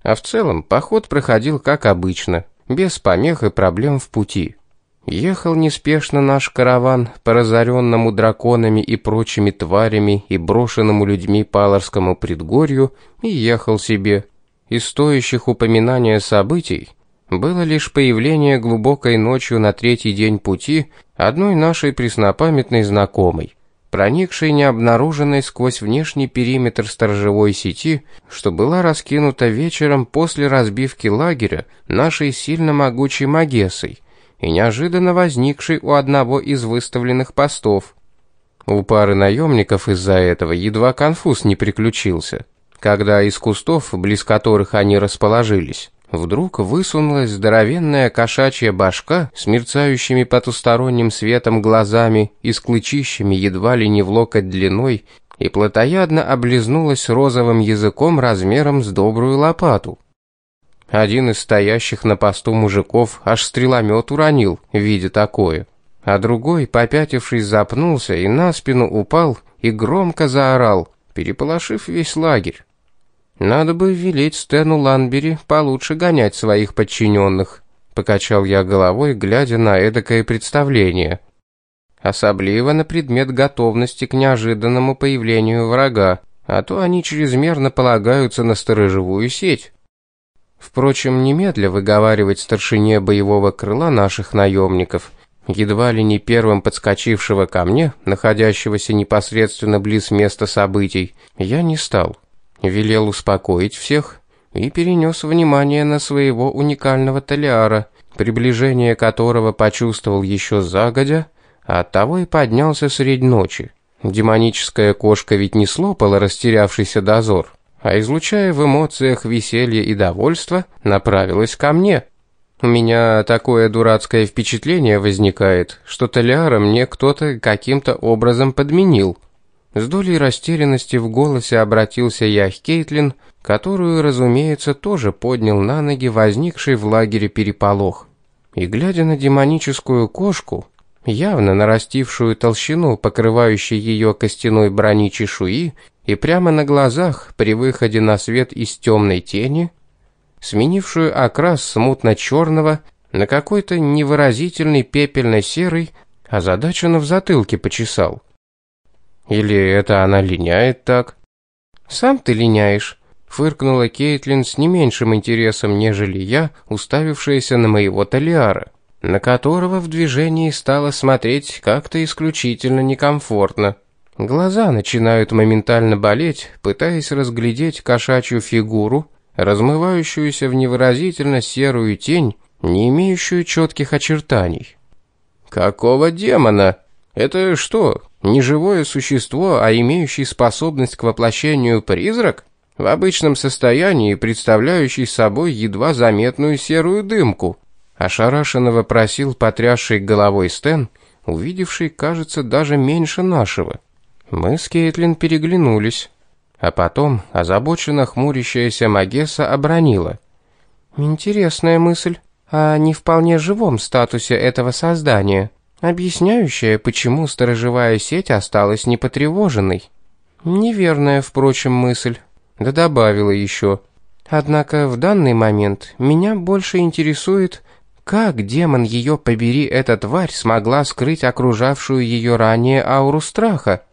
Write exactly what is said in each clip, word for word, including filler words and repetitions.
А в целом поход проходил как обычно, без помех и проблем в пути. Ехал неспешно наш караван по разоренному драконами и прочими тварями и брошенному людьми Паларскому предгорью и ехал себе. Из стоящих упоминания событий было лишь появление глубокой ночью на третий день пути одной нашей преснопамятной знакомой, проникшей необнаруженной сквозь внешний периметр сторожевой сети, что была раскинута вечером после разбивки лагеря нашей сильно могучей Магессой и неожиданно возникшей у одного из выставленных постов. У пары наемников из-за этого едва конфуз не приключился, когда из кустов, близ которых они расположились, вдруг высунулась здоровенная кошачья башка с мерцающими потусторонним светом глазами и с клычищами едва ли не в локоть длиной и плотоядно облизнулась розовым языком размером с добрую лопату. Один из стоящих на посту мужиков аж стреломет уронил, видя такое, а другой, попятившись, запнулся и на спину упал и громко заорал, переполошив весь лагерь. «Надо бы велеть Стэну Ланбери получше гонять своих подчиненных», — покачал я головой, глядя на эдакое представление. «Особливо на предмет готовности к неожиданному появлению врага, а то они чрезмерно полагаются на сторожевую сеть». Впрочем, немедля выговаривать старшине боевого крыла наших наемников, едва ли не первым подскочившего ко мне, находящегося непосредственно близ места событий, я не стал. Велел успокоить всех и перенес внимание на своего уникального Талиара, приближение которого почувствовал еще загодя, а оттого и поднялся средь ночи. Демоническая кошка ведь не слопала растерявшийся дозор, а, излучая в эмоциях веселье и довольство, направилась ко мне. У меня такое дурацкое впечатление возникает, что Талиара мне кто-то каким-то образом подменил. С долей растерянности в голосе обратился я к Кейтлин, которую, разумеется, тоже поднял на ноги возникший в лагере переполох. И, глядя на демоническую кошку, явно нарастившую толщину, покрывающей ее костяной брони чешуи, и прямо на глазах, при выходе на свет из темной тени, сменившую окрас с мутно-черного на какой-то невыразительный пепельно-серый, озадаченно в затылке почесал. Или это она линяет так? «Сам ты линяешь», — фыркнула Кейтлин с не меньшим интересом, нежели я, уставившаяся на моего Талиара, на которого в движении стало смотреть как-то исключительно некомфортно. Глаза начинают моментально болеть, пытаясь разглядеть кошачью фигуру, размывающуюся в невыразительно серую тень, не имеющую четких очертаний. «Какого демона? Это что, не живое существо, а имеющий способность к воплощению призрак, в обычном состоянии представляющий собой едва заметную серую дымку?» Ошарашенно вопросил потрясший головой Стэн, увидевший, кажется, даже меньше нашего. Мы с Кейтлин переглянулись, а потом озабоченно хмурящаяся Магесса обронила: «Интересная мысль о не вполне живом статусе этого создания, объясняющая, почему сторожевая сеть осталась непотревоженной. Неверная, впрочем, мысль», да добавила еще: «Однако в данный момент меня больше интересует, как, демон ее побери, эта тварь смогла скрыть окружавшую ее ранее ауру страха».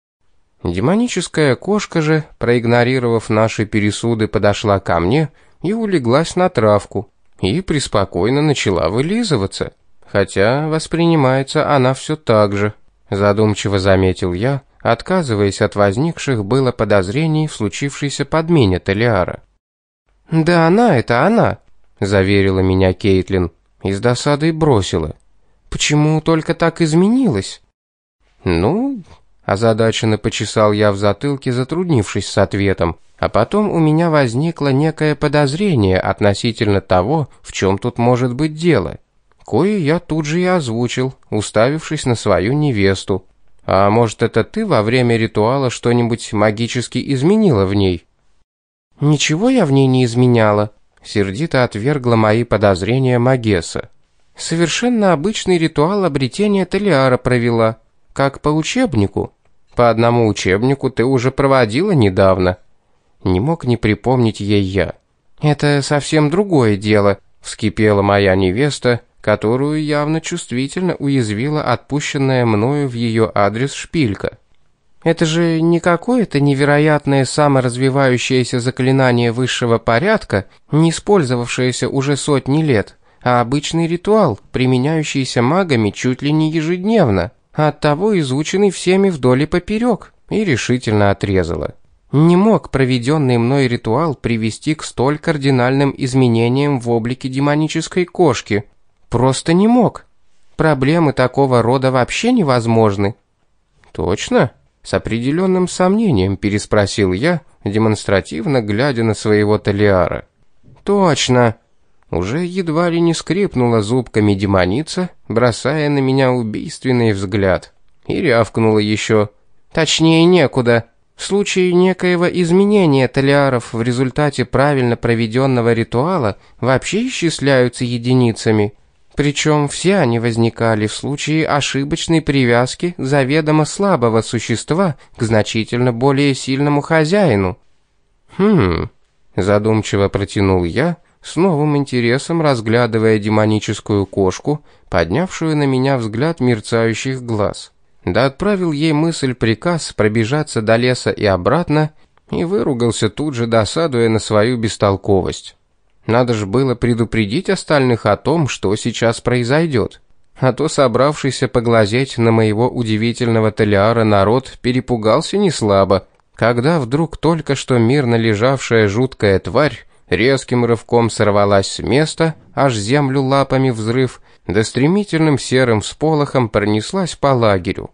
Демоническая кошка же, проигнорировав наши пересуды, подошла ко мне и улеглась на травку, и преспокойно начала вылизываться, хотя воспринимается она все так же, задумчиво заметил я, отказываясь от возникших было подозрений в случившейся подмене Талиара. «Да она это она», — заверила меня Кейтлин и с досадой бросила: «Почему только так изменилась?» «Ну...» Озадаченно почесал я в затылке, затруднившись с ответом, а потом у меня возникло некое подозрение относительно того, в чем тут может быть дело. Кое я тут же и озвучил, уставившись на свою невесту. «А может, это ты во время ритуала что-нибудь магически изменила в ней?» «Ничего я в ней не изменяла», — сердито отвергла мои подозрения Магесса. «Совершенно обычный ритуал обретения Талиара провела, как по учебнику». «По одному учебнику ты уже проводила недавно». Не мог не припомнить ей я. «Это совсем другое дело», — вскипела моя невеста, которую явно чувствительно уязвила отпущенная мною в ее адрес шпилька. «Это же не какое-то невероятное саморазвивающееся заклинание высшего порядка, не использовавшееся уже сотни лет, а обычный ритуал, применяющийся магами чуть ли не ежедневно, а оттого изученный всеми вдоль и поперек», и решительно отрезала. «Не мог проведенный мной ритуал привести к столь кардинальным изменениям в облике демонической кошки. Просто не мог. Проблемы такого рода вообще невозможны». «Точно?» — с определенным сомнением переспросил я, демонстративно глядя на своего Талиара. «Точно!» Уже едва ли не скрипнула зубками демоница, бросая на меня убийственный взгляд. И рявкнула еще. «Точнее некуда. В случае некоего изменения талиаров в результате правильно проведенного ритуала вообще исчисляются единицами. Причем все они возникали в случае ошибочной привязки заведомо слабого существа к значительно более сильному хозяину». «Хм...» — задумчиво протянул я, с новым интересом разглядывая демоническую кошку, поднявшую на меня взгляд мерцающих глаз. Да отправил ей мысль-приказ пробежаться до леса и обратно, и выругался тут же, досадуя на свою бестолковость. Надо же было предупредить остальных о том, что сейчас произойдет. А то собравшийся поглазеть на моего удивительного Талиара народ перепугался неслабо, когда вдруг только что мирно лежавшая жуткая тварь резким рывком сорвалась с места, аж землю лапами взрыв, да стремительным серым всполохом пронеслась по лагерю.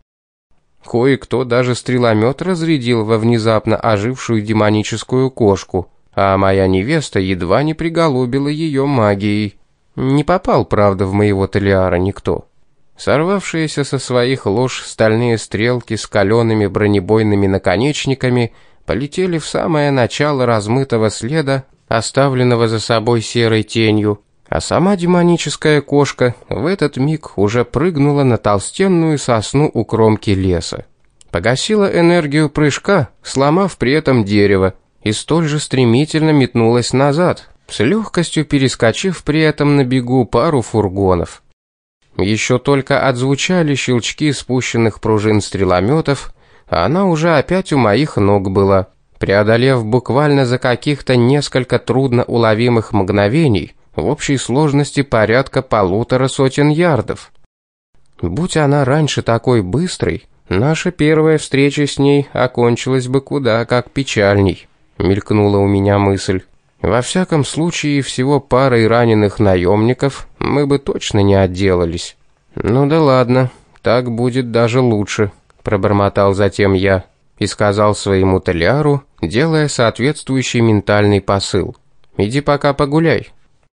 Кое-кто даже стреломет разрядил во внезапно ожившую демоническую кошку, а моя невеста едва не приголубила ее магией. Не попал, правда, в моего Талиара никто. Сорвавшиеся со своих лож стальные стрелки с калеными бронебойными наконечниками полетели в самое начало размытого следа, оставленного за собой серой тенью, а сама демоническая кошка в этот миг уже прыгнула на толстенную сосну у кромки леса. Погасила энергию прыжка, сломав при этом дерево, и столь же стремительно метнулась назад, с легкостью перескочив при этом на бегу пару фургонов. Еще только отзвучали щелчки спущенных пружин стрелометов, а она уже опять у моих ног была, преодолев буквально за каких-то несколько трудноуловимых мгновений в общей сложности порядка полутора сотен ярдов. Будь она раньше такой быстрой, наша первая встреча с ней окончилась бы куда как печальней, мелькнула у меня мысль. Во всяком случае, всего парой раненых наемников мы бы точно не отделались. «Ну да ладно, так будет даже лучше», — пробормотал затем я и сказал своему Талиару, делая соответствующий ментальный посыл. «Иди пока погуляй».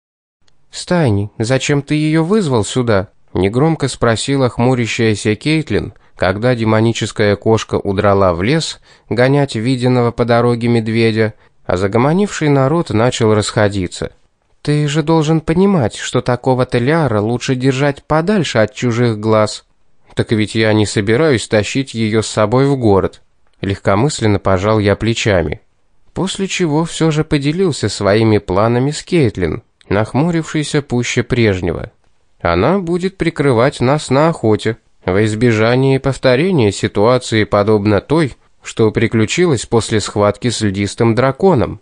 «Стайни, зачем ты ее вызвал сюда?» — негромко спросила хмурящаяся Кейтлин, когда демоническая кошка удрала в лес гонять виденного по дороге медведя, а загомонивший народ начал расходиться. «Ты же должен понимать, что такого Талиара лучше держать подальше от чужих глаз». «Так ведь я не собираюсь тащить ее с собой в город», — легкомысленно пожал я плечами. После чего все же поделился своими планами с Кейтлин, нахмурившейся пуще прежнего. «Она будет прикрывать нас на охоте, во избежание повторения ситуации, подобно той, что приключилось после схватки с льдистым драконом».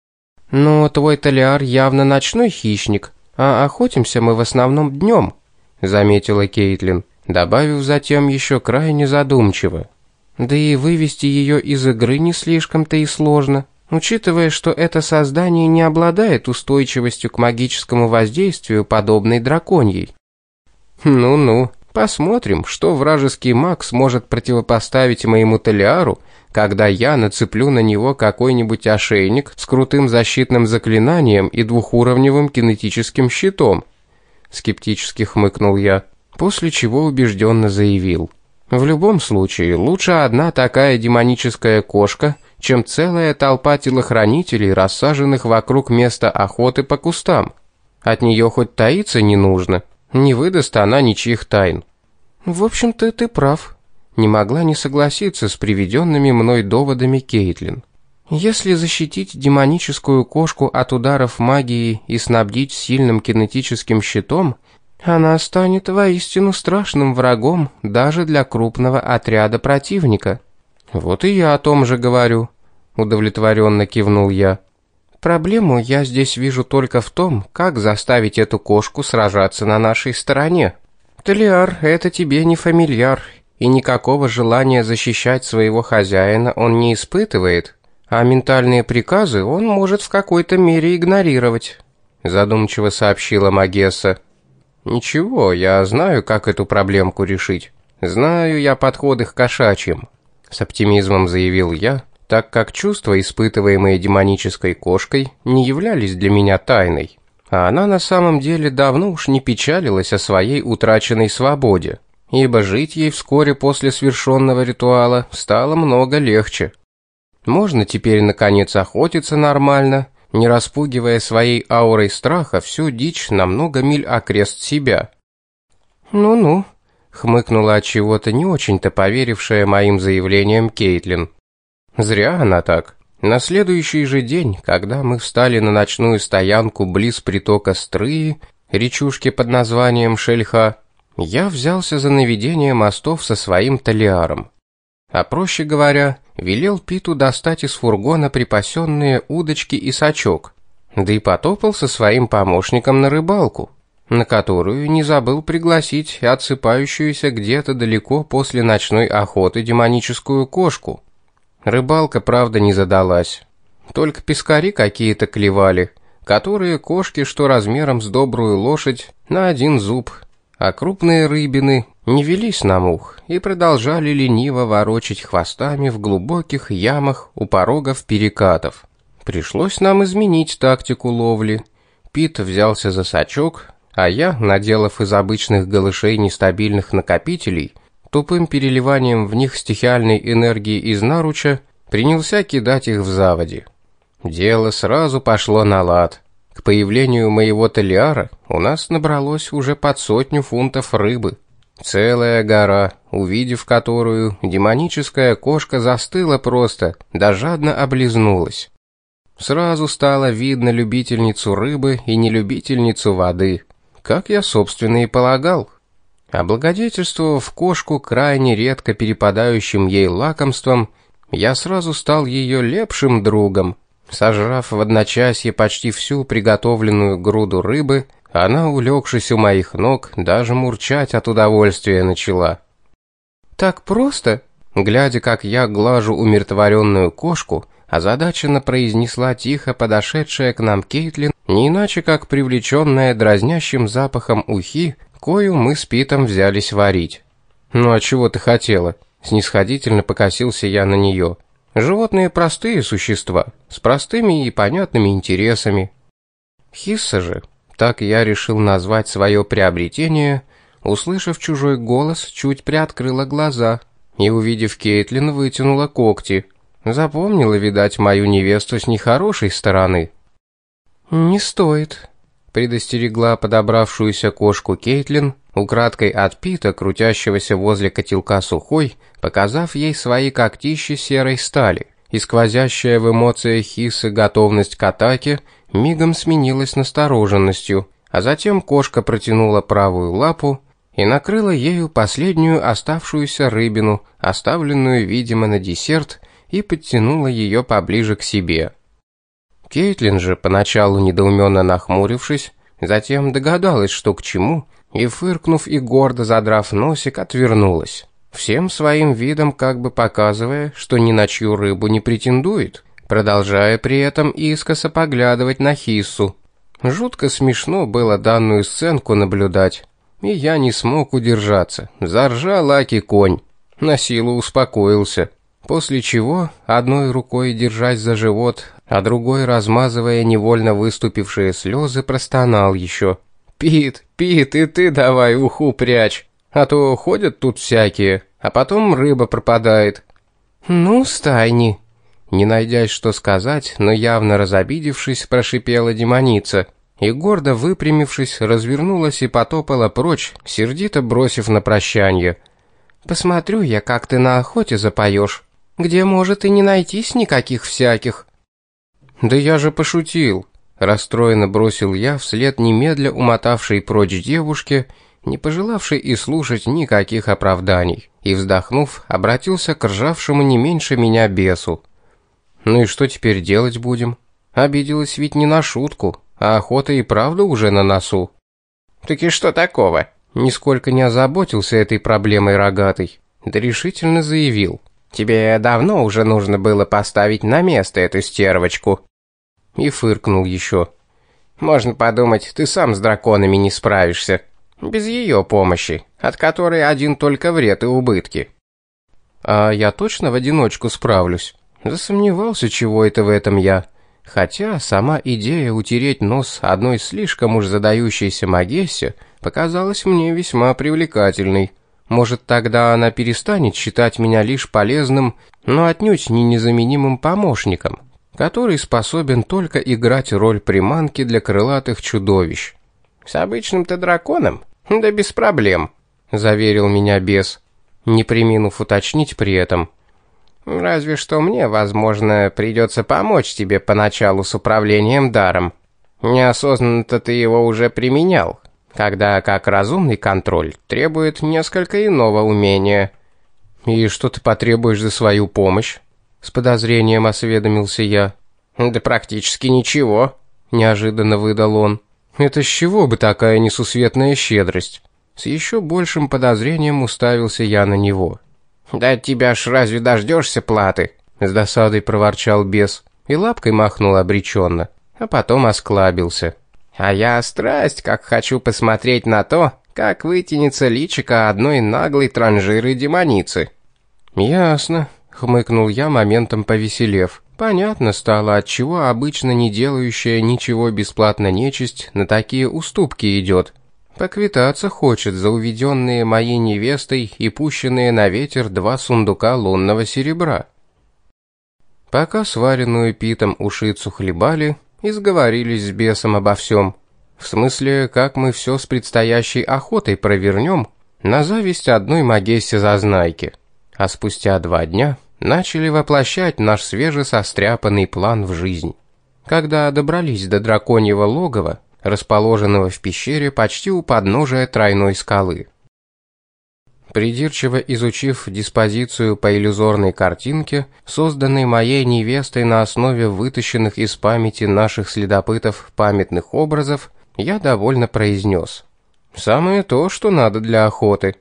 «Но твой Талиар явно ночной хищник, а охотимся мы в основном днем», — заметила Кейтлин, добавив затем еще крайне задумчиво. «Да и вывести ее из игры не слишком-то и сложно, учитывая, что это создание не обладает устойчивостью к магическому воздействию, подобной драконьей». «Ну-ну, посмотрим, что вражеский маг сможет противопоставить моему Талиару, когда я нацеплю на него какой-нибудь ошейник с крутым защитным заклинанием и двухуровневым кинетическим щитом», — скептически хмыкнул я, после чего убежденно заявил: «В любом случае, лучше одна такая демоническая кошка, чем целая толпа телохранителей, рассаженных вокруг места охоты по кустам. От нее хоть таиться не нужно, не выдаст она ничьих тайн». «В общем-то, ты прав», — не могла не согласиться с приведенными мной доводами Кейтлин. Если защитить демоническую кошку от ударов магии и снабдить сильным кинетическим щитом, она станет воистину страшным врагом даже для крупного отряда противника. Вот и я о том же говорю, удовлетворенно кивнул я. Проблему я здесь вижу только в том, как заставить эту кошку сражаться на нашей стороне. Талиар, это тебе не фамильяр, и никакого желания защищать своего хозяина он не испытывает, а ментальные приказы он может в какой-то мере игнорировать, задумчиво сообщила Магесса. Ничего, я знаю, как эту проблемку решить. Знаю я подходы к кошачьим, с оптимизмом заявил я, так как чувства, испытываемые демонической кошкой, не являлись для меня тайной. А она на самом деле давно уж не печалилась о своей утраченной свободе, ибо жить ей вскоре после свершенного ритуала стало много легче. Можно теперь наконец охотиться нормально, не распугивая своей аурой страха всю дичь на много миль окрест себя. «Ну-ну», — хмыкнула от чего-то не очень-то поверившая моим заявлениям Кейтлин. Зря она так. На следующий же день, когда мы встали на ночную стоянку близ притока Стрии, речушки под названием Шельха, я взялся за наведение мостов со своим Талиаром. А проще говоря, велел Питу достать из фургона припасенные удочки и сачок, да и потопал со своим помощником на рыбалку, на которую не забыл пригласить отсыпающуюся где-то далеко после ночной охоты демоническую кошку. Рыбалка, правда, не задалась. Только пескари какие-то клевали, которые кошки, что размером с добрую лошадь, на один зуб, а крупные рыбины не велись на мух и продолжали лениво ворочать хвостами в глубоких ямах у порогов перекатов. Пришлось нам изменить тактику ловли. Пит взялся за сачок, а я, наделав из обычных голышей нестабильных накопителей, тупым переливанием в них стихиальной энергии из наруча, принялся кидать их в заводи. Дело сразу пошло на лад. К появлению моего Талиара у нас набралось уже под сотню фунтов рыбы. Целая гора, увидев которую, демоническая кошка застыла просто, да жадно облизнулась. Сразу стало видно любительницу рыбы и нелюбительницу воды, как я, собственно, и полагал. Облагодетельствовав кошку крайне редко перепадающим ей лакомством, я сразу стал ее лепшим другом. Сожрав в одночасье почти всю приготовленную груду рыбы, она, улегшись у моих ног, даже мурчать от удовольствия начала. «Так просто?» Глядя, как я глажу умиротворенную кошку, озадаченно произнесла тихо подошедшая к нам Кейтлин, не иначе как привлеченная дразнящим запахом ухи, кою мы с Питом взялись варить. «Ну а чего ты хотела?» Снисходительно покосился я на нее. «Животные простые существа, с простыми и понятными интересами». Хисса же, так я решил назвать свое приобретение, услышав чужой голос, чуть приоткрыла глаза и, увидев Кейтлин, вытянула когти. Запомнила, видать, мою невесту с нехорошей стороны. «Не стоит», — предостерегла подобравшуюся кошку Кейтлин, украдкой от Пита, крутящегося возле котелка сухой, показав ей свои когтища серой стали, и сквозящая в эмоциях Хиссы готовность к атаке мигом сменилась настороженностью, а затем кошка протянула правую лапу и накрыла ею последнюю оставшуюся рыбину, оставленную, видимо, на десерт, и подтянула ее поближе к себе. Кейтлин же, поначалу недоуменно нахмурившись, затем догадалась, что к чему, и, фыркнув и гордо задрав носик, отвернулась, всем своим видом как бы показывая, что ни на чью рыбу не претендует, продолжая при этом искоса поглядывать на Хиссу. Жутко смешно было данную сценку наблюдать, и я не смог удержаться, заржал аки конь, на силу успокоился, после чего, одной рукой держась за живот, а другой, размазывая невольно выступившие слезы, простонал еще: «Пит, Пит, и ты давай уху прячь, а то ходят тут всякие, а потом рыба пропадает». «Ну, стайни», не найдясь что сказать, но явно разобидевшись, прошипела демоница, и, гордо выпрямившись, развернулась и потопала прочь, сердито бросив на прощанье: «Посмотрю я, как ты на охоте запоешь. где может и не найтись никаких всяких». «Да я же пошутил», — расстроенно бросил я вслед немедля умотавшей прочь девушке, не пожелавшей и слушать никаких оправданий, и, вздохнув, обратился к ржавшему не меньше меня бесу. «Ну и что теперь делать будем? Обиделась ведь не на шутку, а охота и правда уже на носу». «Так и что такого?» Нисколько не озаботился этой проблемой рогатый, да решительно заявил: «Тебе давно уже нужно было поставить на место эту стервочку». И фыркнул еще: «Можно подумать, ты сам с драконами не справишься. Без ее помощи, от которой один только вред и убытки». «А я точно в одиночку справлюсь?» Засомневался, чего это в этом я. Хотя сама идея утереть нос одной слишком уж задающейся Магессе показалась мне весьма привлекательной. Может, тогда она перестанет считать меня лишь полезным, но отнюдь не незаменимым помощником, который способен только играть роль приманки для крылатых чудовищ. «С обычным-то драконом? Да без проблем», — заверил меня бес, не преминув уточнить при этом: «разве что мне, возможно, придется помочь тебе поначалу с управлением даром. Неосознанно-то ты его уже применял, когда как разумный контроль требует несколько иного умения». «И что ты потребуешь за свою помощь?» — с подозрением осведомился я. «Да практически ничего», — неожиданно выдал он. «Это с чего бы такая несусветная щедрость?» С еще большим подозрением уставился я на него. «Да от тебя ж разве дождешься платы?» — с досадой проворчал бес и лапкой махнул обреченно, а потом осклабился. «А я страсть как хочу посмотреть на то, как вытянется личико одной наглой транжиры-демоницы». «Ясно», — хмыкнул я, моментом повеселев. Понятно стало, отчего обычно не делающая ничего бесплатно нечисть на такие уступки идет. Поквитаться хочет за уведенные моей невестой и пущенные на ветер два сундука лунного серебра. Пока сваренную питом ушицу хлебали и сговорились с бесом обо всем, в смысле, как мы все с предстоящей охотой провернем, на зависть одной Магессе-зазнайки, а спустя два дня начали воплощать наш свежесостряпанный план в жизнь. Когда добрались до драконьего логова, расположенного в пещере почти у подножия тройной скалы. Придирчиво изучив диспозицию по иллюзорной картинке, созданной моей невестой на основе вытащенных из памяти наших следопытов памятных образов, я довольно произнес: «Самое то, что надо для охоты».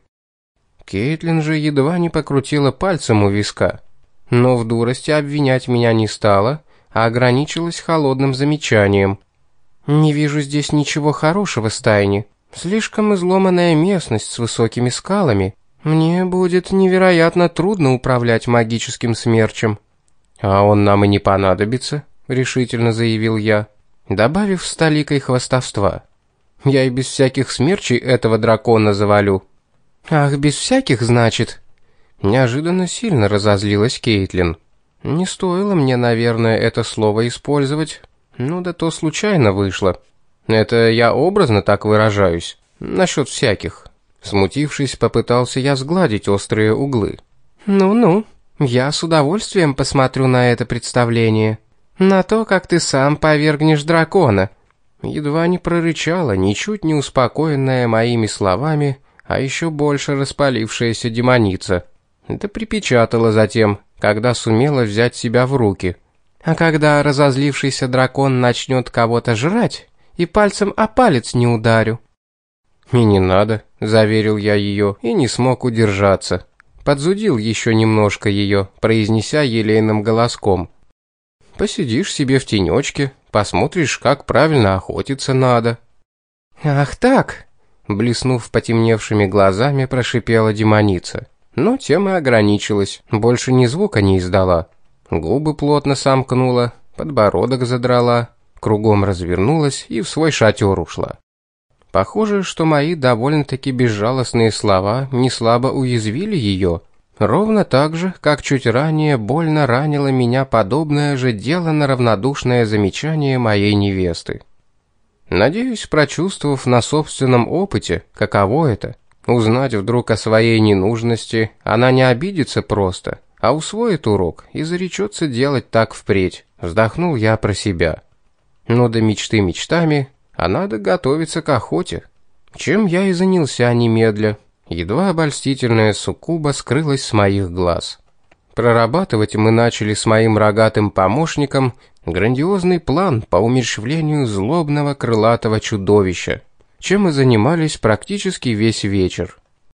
Кейтлин же едва не покрутила пальцем у виска, но в дурости обвинять меня не стала, а ограничилась холодным замечанием: «Не вижу здесь ничего хорошего, Стайни. Слишком изломанная местность с высокими скалами. Мне будет невероятно трудно управлять магическим смерчем». «А он нам и не понадобится», — решительно заявил я, добавив с толикой хвастовства: «Я и без всяких смерчей этого дракона завалю». «Ах, без всяких, значит?» Неожиданно сильно разозлилась Кейтлин. «Не стоило мне, наверное, это слово использовать». Ну да то случайно вышло. Это я образно так выражаюсь. Насчет всяких. Смутившись, попытался я сгладить острые углы. «Ну-ну, я с удовольствием посмотрю на это представление. На то, как ты сам повергнешь дракона». Едва не прорычала, ничуть не успокоенная моими словами, а еще больше распалившаяся демоница. Да припечатала затем, когда сумела взять себя в руки. «А когда разозлившийся дракон начнет кого-то жрать, и пальцем о палец не ударю». «И не надо», — заверил я ее, и не смог удержаться. Подзудил еще немножко ее, произнеся елейным голоском: «Посидишь себе в тенечке, посмотришь, как правильно охотиться надо». «Ах так!» — блеснув потемневшими глазами, прошипела демоница. Но тем и ограничилась, больше ни звука не издала. Губы плотно сомкнула, подбородок задрала, кругом развернулась и в свой шатер ушла. Похоже, что мои довольно-таки безжалостные слова неслабо уязвили ее, ровно так же, как чуть ранее больно ранило меня подобное же дело на равнодушное замечание моей невесты. Надеюсь, прочувствовав на собственном опыте, каково это, узнать вдруг о своей ненужности, она не обидится просто, а усвоит урок и заречется делать так впредь. Вздохнул я про себя. Ну да мечты мечтами, а надо готовиться к охоте. Чем я и занялся немедля. Едва обольстительная суккуба скрылась с моих глаз. Прорабатывать мы начали с моим рогатым помощником грандиозный план по умерщвлению злобного крылатого чудовища, чем мы занимались практически весь вечер.